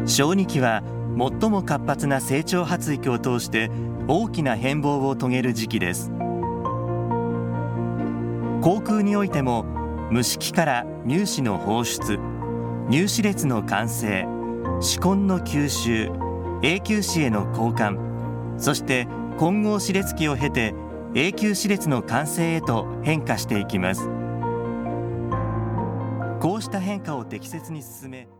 小児期は最も活発な成長発育を通して大きな変貌を遂げる時期です。口腔においても虫歯から乳歯の放出、乳歯列の完成、歯根の吸収、永久歯への交換、そして混合歯列期を経て永久歯列の完成へと変化していきます。こうした変化を適切に進め